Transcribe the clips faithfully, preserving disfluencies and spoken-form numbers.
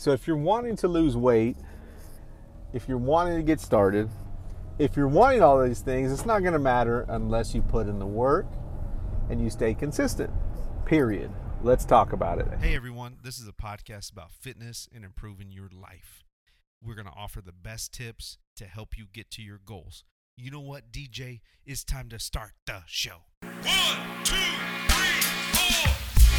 So if you're wanting to lose weight, if you're wanting to get started, if you're wanting all these things, it's not going to matter unless you put in the work and you stay consistent. Period. Let's talk about it. Hey everyone, this is a podcast about fitness and improving your life. We're going to offer the best tips to help you get to your goals. You know what, D J? It's time to start the show. One, two, three, four.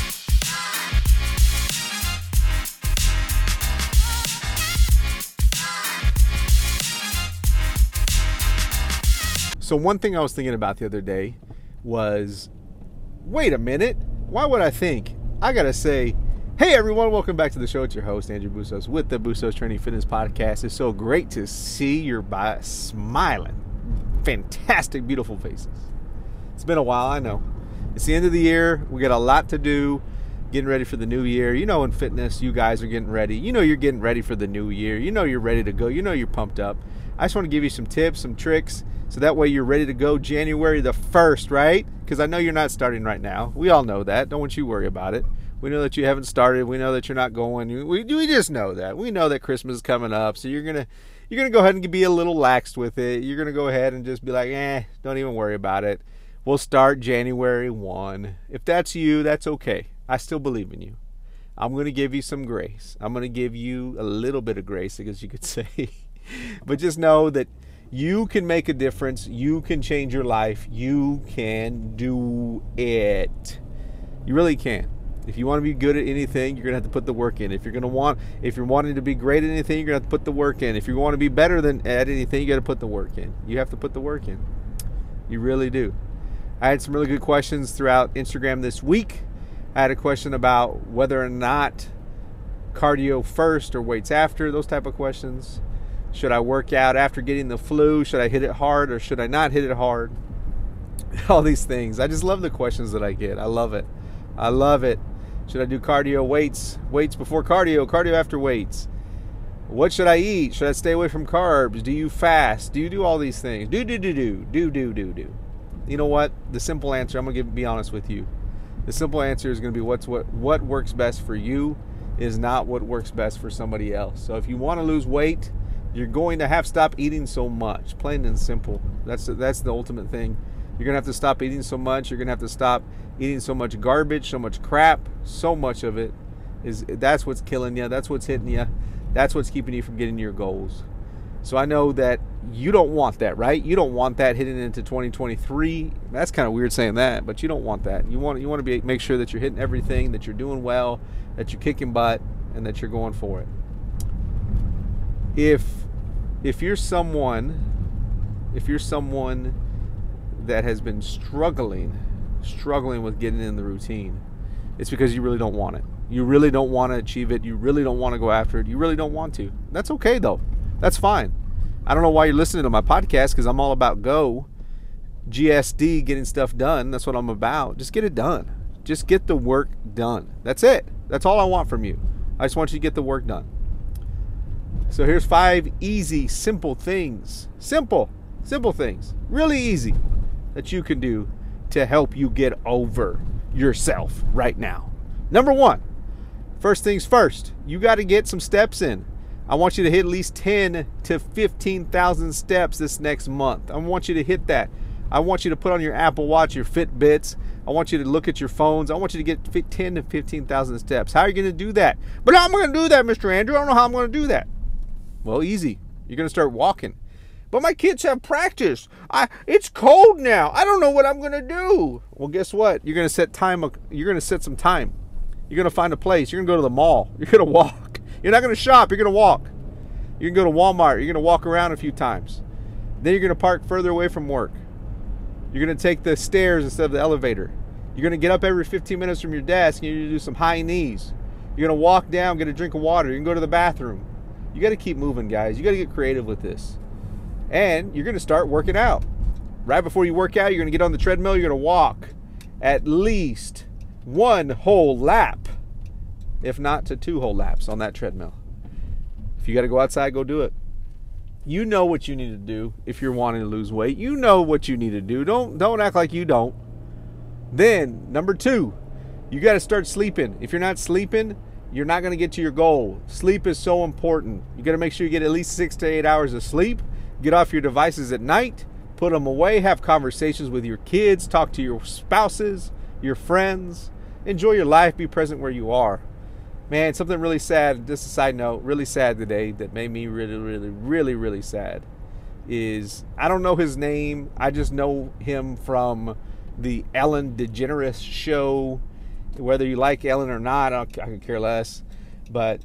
So one thing I was thinking about the other day was, wait a minute, why would I think? I gotta say, hey everyone, welcome back to the show. It's your host, Andrew Bustos, with the Bustos Training Fitness Podcast. It's so great to see your bi- smiling, fantastic, beautiful faces. It's been a while, I know. It's the end of the year. We got a lot to do, getting ready for the new year. You know, in fitness, you guys are getting ready. You know you're getting ready for the new year. You know you're ready to go. You know you're pumped up. I just want to give you some tips, some tricks, so that way you're ready to go January the first, right? Because I know you're not starting right now. We all know that. Don't want you to worry about it. We know that you haven't started. We know that you're not going. We, we just know that. We know that Christmas is coming up, so you're gonna you're gonna go ahead and be a little laxed with it. You're gonna go ahead and just be like, eh, don't even worry about it. We'll start January first. If that's you, that's okay. I still believe in you. I'm gonna give you some grace. I'm gonna give you a little bit of grace, I guess you could say. But just know that you can make a difference. You can change your life. You can do it. You really can. If you want to be good at anything, you're going to have to put the work in. If you're going to want, if you're wanting to be great at anything, you're going to have to put the work in. If you want to be better than at anything, you got to put the work in. You have to put the work in. You really do. I had some really good questions throughout Instagram this week. I had a question about whether or not cardio first or weights after, those type of questions. Should I work out after getting the flu? Should I hit it hard or should I not hit it hard? All these things. I just love the questions that I get. I love it. I love it. Should I do cardio weights? Weights before cardio, cardio after weights? What should I eat? Should I stay away from carbs? Do you fast? Do you do all these things? Do, do, do, do, do, do, do, do. You know what? The simple answer, I'm going to be honest with you. The simple answer is going to be what's what, what works best for you is not what works best for somebody else. So if you want to lose weight, you're going to have to stop eating so much, plain and simple. That's that's the ultimate thing. You're going to have to stop eating so much. You're going to have to stop eating so much garbage, so much crap. So much of it is that's what's killing you. That's what's hitting you. That's what's keeping you from getting your goals. So I know that you don't want that, right? You don't want that hitting into twenty twenty-three. That's kind of weird saying that, but you don't want that. You want you want to be make sure that you're hitting everything, that you're doing well, that you're kicking butt, and that you're going for it. If if you're someone if you're someone that has been struggling struggling with getting in the routine, it's because you really don't want it. You really don't want to achieve it. You really don't want to go after it. You really don't want to. That's okay though. That's fine. I don't know why you're listening to my podcast, because I'm all about go G S D, getting stuff done. That's what I'm about. Just get it done. Just get the work done. That's it. That's all I want from you. I just want you to get the work done. So here's five easy, simple things. Simple, simple things. Really easy that you can do to help you get over yourself right now. Number one, first things first, you got to get some steps in. I want you to hit at least ten to fifteen thousand steps this next month. I want you to hit that. I want you to put on your Apple Watch, your Fitbits. I want you to look at your phones. I want you to get ten to fifteen thousand steps. How are you going to do that? But how am I going to do that, Mister Andrew? I don't know how I'm going to do that. Well, easy. You're going to start walking. But my kids have practice. I it's cold now. I don't know what I'm going to do. Well, guess what? You're going to set time. You're going to set some time. You're going to find a place. You're going to go to the mall. You're going to walk. You're not going to shop. You're going to walk. You're going to go to Walmart. You're going to walk around a few times. Then you're going to park further away from work. You're going to take the stairs instead of the elevator. You're going to get up every fifteen minutes from your desk and you're going to do some high knees. You're going to walk down, get a drink of water. You can go to the bathroom. You got to keep moving, guys. You got to get creative with this. And you're going to start working out. Right before you work out, you're going to get on the treadmill. You're going to walk at least one whole lap, if not to two whole laps on that treadmill. If you got to go outside, go do it. You know what you need to do if you're wanting to lose weight. You know what you need to do. Don't don't act like you don't. Then, number two, you got to start sleeping. If you're not sleeping, you're not going to get to your goal. Sleep is so important. You got to make sure you get at least six to eight hours of sleep. Get off your devices at night. Put them away. Have conversations with your kids. Talk to your spouses, your friends. Enjoy your life. Be present where you are. Man, something really sad, just a side note, really sad today that made me really, really, really, really sad is, I don't know his name. I just know him from the Ellen DeGeneres show. Whether you like Ellen or not, I, I could care less. But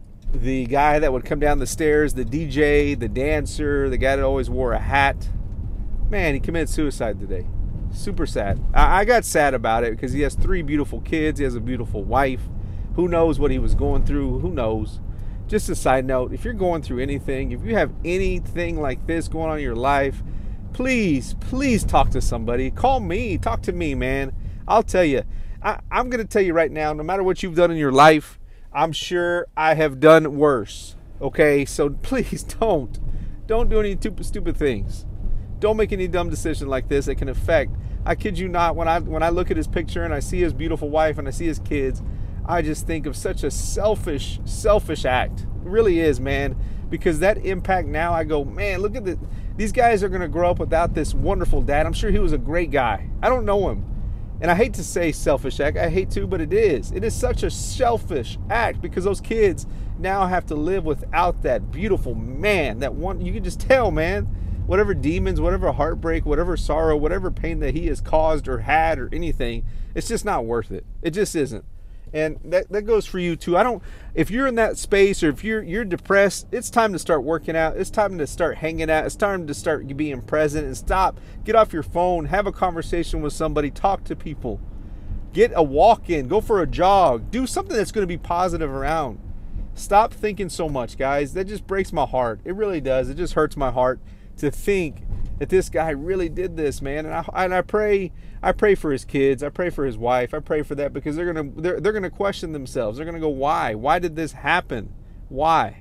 the guy that would come down the stairs, the D J, the dancer, the guy that always wore a hat, man, he committed suicide today. Super sad. I, I got sad about it because he has three beautiful kids. He has a beautiful wife. Who knows what he was going through? Who knows? Just a side note, if you're going through anything, if you have anything like this going on in your life, please, please talk to somebody. Call me. Talk to me, man. I'll tell you. I, I'm going to tell you right now, no matter what you've done in your life, I'm sure I have done worse. Okay? So please don't. Don't do any stupid, stupid things. Don't make any dumb decision like this that can affect. I kid you not, when I when I look at his picture and I see his beautiful wife and I see his kids, I just think of such a selfish, selfish act. It really is, man. Because that impact now, I go, man, look at the, these guys are going to grow up without this wonderful dad. I'm sure he was a great guy. I don't know him. And I hate to say selfish act. I hate to, but it is. It is such a selfish act because those kids now have to live without that beautiful man. That one, you can just tell, man. Whatever demons, whatever heartbreak, whatever sorrow, whatever pain that he has caused or had or anything, it's just not worth it. It just isn't. And that, that goes for you too. I don't, if you're in that space or if you're you're depressed, it's time to start working out. It's time to start hanging out. It's time to start being present and stop. Get off your phone. Have a conversation with somebody. Talk to people. Get a walk in. Go for a jog. Do something that's going to be positive around. Stop thinking so much, guys. That just breaks my heart. It really does. It just hurts my heart to think that this guy really did this, man. And I and I pray, I pray for his kids. I pray for his wife. I pray for that because they're gonna they're they're gonna question themselves. They're gonna go, why? Why did this happen? Why?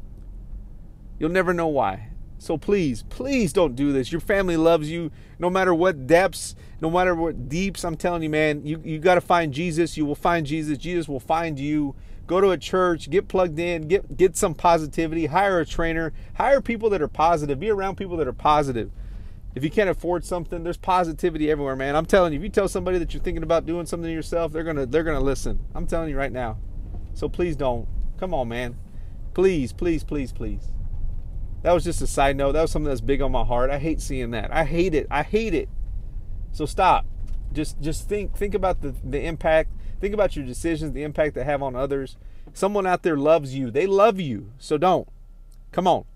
You'll never know why. So please, please don't do this. Your family loves you, no matter what depths, no matter what deeps. I'm telling you, man, you you got to find Jesus. You will find Jesus. Jesus will find you. Go to a church, get plugged in, get get some positivity, hire a trainer, hire people that are positive, be around people that are positive. If you can't afford something, there's positivity everywhere, man. I'm telling you, if you tell somebody that you're thinking about doing something yourself, they're gonna they're gonna listen. I'm telling you right now. So please don't. Come on, man. Please, please, please, please. That was just a side note. That was something that's big on my heart. I hate seeing that. I hate it. I hate it. So stop. Just just think think about the, the impact. Think about your decisions, the impact they have on others. Someone out there loves you. They love you. So don't. Come on.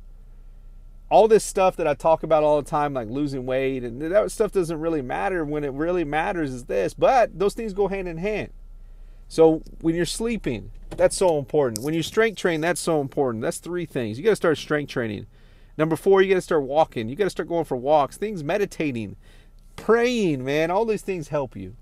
All this stuff that I talk about all the time, like losing weight, and that stuff doesn't really matter. When it really matters is this. But those things go hand in hand. So when you're sleeping, that's so important. When you strength train, that's so important. That's three things. You got to start strength training. Number four, you got to start walking. You got to start going for walks. Things, meditating, praying, man. All these things help you.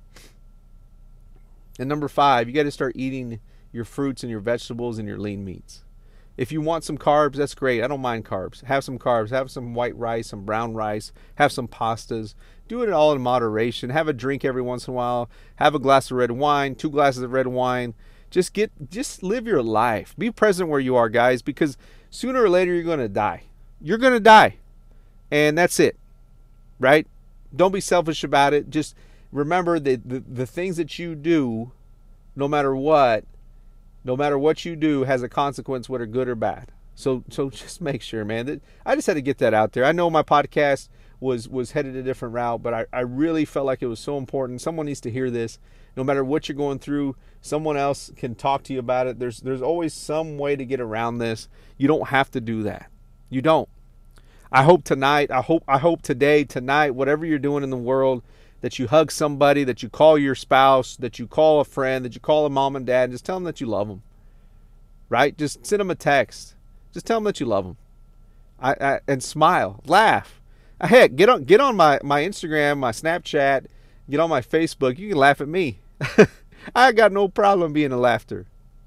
And number five, you got to start eating your fruits and your vegetables and your lean meats. If you want some carbs, that's great. I don't mind carbs. Have some carbs. Have some white rice, some brown rice. Have some pastas. Do it all in moderation. Have a drink every once in a while. Have a glass of red wine, two glasses of red wine. Just get, just live your life. Be present where you are, guys, because sooner or later you're going to die. You're going to die. And that's it. Right? Don't be selfish about it. Just remember that the, the things that you do, no matter what, no matter what you do, has a consequence, whether good or bad. So so just make sure, man. That I just had to get that out there. I know my podcast was was headed a different route, but I, I really felt like it was so important. Someone needs to hear this. No matter what you're going through, someone else can talk to you about it. There's there's always some way to get around this. You don't have to do that. You don't. I hope tonight, I hope I hope today, tonight, whatever you're doing in the world, that you hug somebody, that you call your spouse, that you call a friend, that you call a mom and dad, and just tell them that you love them. Right? Just send them a text. Just tell them that you love them. I, I, and smile. Laugh. Heck, get on get on my, my Instagram, my Snapchat, get on my Facebook. You can laugh at me. I got no problem being a laughter.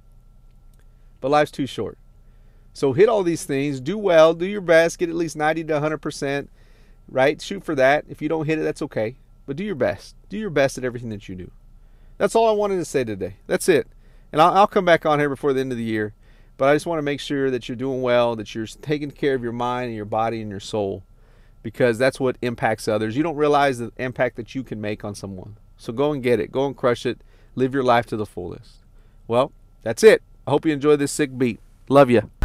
But life's too short. So hit all these things. Do well. Do your best. Get at least ninety to one hundred percent. Right? Shoot for that. If you don't hit it, that's okay. But do your best. Do your best at everything that you do. That's all I wanted to say today. That's it. And I'll, I'll come back on here before the end of the year. But I just want to make sure that you're doing well, that you're taking care of your mind and your body and your soul, because that's what impacts others. You don't realize the impact that you can make on someone. So go and get it. Go and crush it. Live your life to the fullest. Well, that's it. I hope you enjoyed this sick beat. Love you.